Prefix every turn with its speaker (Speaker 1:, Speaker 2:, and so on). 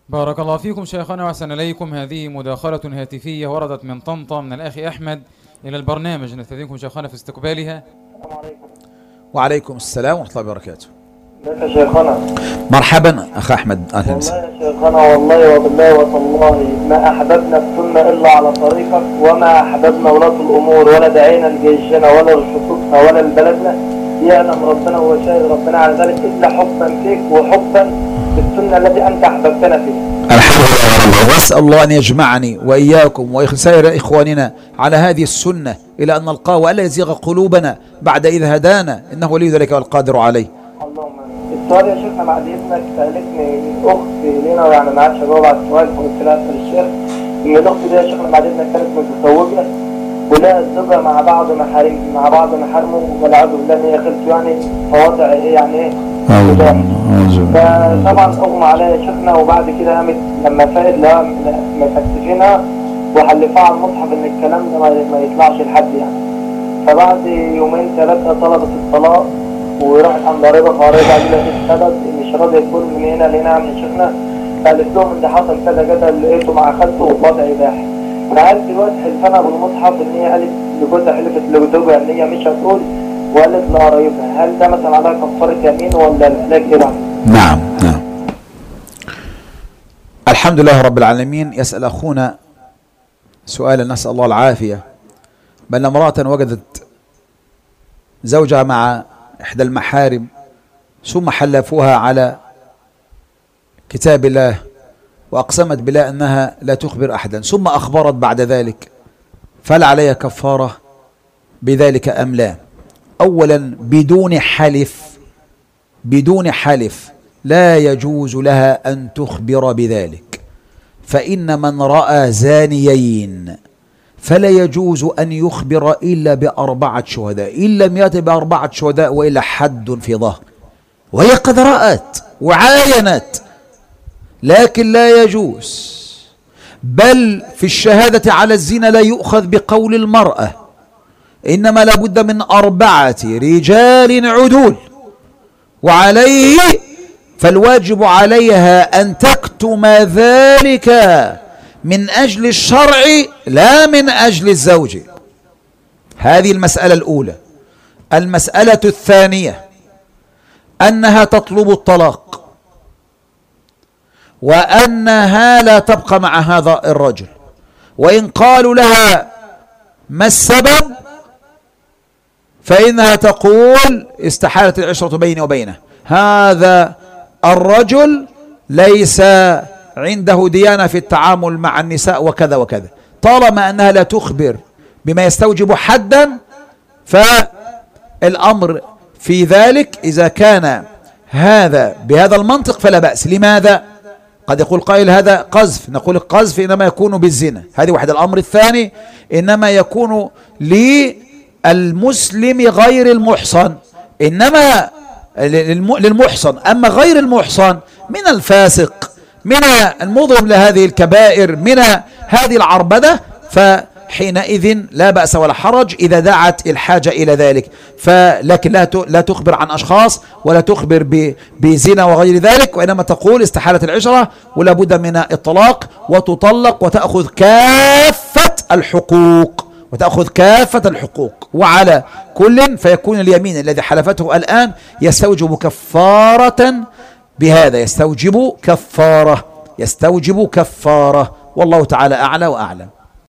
Speaker 1: بارك الله فيكم شيخنا وأحسن إليكم. هذه مداخلة هاتفية وردت من طنطا من الأخ أحمد إلى البرنامج، نستأذنكم شيخنا في استقبالها.
Speaker 2: السلام عليكم.
Speaker 3: وعليكم السلام ورحمة الله وبركاته.
Speaker 2: ازيك يا شيخنا؟
Speaker 3: مرحبا أخ أحمد، أهلا
Speaker 2: والله
Speaker 3: وسهلا.
Speaker 2: يا شيخنا، والله وبالله وتالله ما أحببنا السنة إلا على طريقك، وما أحببنا ولاة الأمور ولا دعينا لجيشنا ولا لشطوطنا ولا لبلدنا، يعلم ربنا وشاهد ربنا على ذلك، إلا حبا فيك وحبا بالسنة التي أنت أحببتنا فيها.
Speaker 3: الحمد لله، وأسأل الله أن يجمعني وإياكم وسائر إخواننا على هذه السنة إلى أن نلقاه، وألا يزيغ قلوبنا بعد إذ هدانا، إنه ولي ذلك والقادر عليه.
Speaker 2: اللهم آمين. السؤال يا شيخنا بعد إذنك، سألتني أخت لينا يعني ما عادش أجاوب على السؤال، فقلت لها أسأل الشيخ إن الأخت دي يا شيخنا بعد إذنك كانت متزوجة ولها الزوجة مع بعض محارمه، والعياذ بالله إن هي خلت يعني فوضع إيه يعني إيه فطبعا اغمى عليها يا شيخنا، وبعد كده قامت لما فاقت لها مكتفينها وحلفوها على المصحف ان الكلام ده ما يطلعش لحد يعني. فبعد يومين ثلاثه طلبت الطلاق وراحت عند قريبها، قالت ايه السبب؟ مش راضيه تقول من هنا لهنا يا شيخنا. فقالت لهم ان ده حصل كذا كذا، لقيته مع خالته ووضع اباحي. فقالت دلوقتي حلفانها بالمصحف ان هي قالت لجوزها، حلفت لزوجها ان هي مش هتقول، وقالت لقرايبها. هل ده مثلا عليها كفاره يمين ولا العلاج ايه بقى؟
Speaker 3: نعم. الحمد لله رب العالمين. يسأل أخونا سؤالا نسأل الله العافية، بأن امرأة وجدت زوجها مع إحدى المحارم ثم حلفوها على كتاب الله وأقسمت بالله أنها لا تخبر أحدا، ثم أخبرت بعد ذلك، فهل عليها كفارة بذلك أم لا؟ أولا بدون حلف لا يجوز لها أن تخبر بذلك، فإن من رأى زانيين فلا يجوز أن يخبر إلا ب4 شهداء، إن لم يأت ب4 شهداء وإلا حد في ظهر، وهي قد رأت وعاينت، لكن لا يجوز. بل في الشهادة على الزنا لا يؤخذ بقول المرأة، إنما لابد من 4 رجال عدول، وعليه فالواجب عليها أن تكتم ذلك من أجل الشرع لا من أجل الزوج. هذه المسألة الأولى. المسألة الثانية أنها تطلب الطلاق، وأنها لا تبقى مع هذا الرجل، وإن قالوا لها ما السبب فإنها تقول استحالت العشرة بيني وبينه، هذا الرجل ليس عنده ديانة في التعامل مع النساء وكذا وكذا. طالما أنها لا تخبر بما يستوجب حدا، فالأمر في ذلك إذا كان هذا بهذا المنطق فلا بأس. لماذا؟ قد يقول قائل هذا قذف، نقول القذف إنما يكون بالزنا، هذه واحد. الأمر الثاني إنما يكون للمسلم غير المحصن، إنما للمحصن، أما غير المحصن من الفاسق، من المضرب لهذه الكبائر، من هذه العربدة، فحينئذ لا بأس ولا حرج إذا دعت الحاجة إلى ذلك. لكن لا تخبر عن أشخاص ولا تخبر بزنا وغير ذلك، وإنما تقول استحالة العشرة ولا بد من الطلاق، وتطلق وتأخذ كافة الحقوق وعلى كل فيكون اليمين الذي حلفته الآن يستوجب كفارة بهذا، يستوجب كفارة، والله تعالى أعلى وأعلم.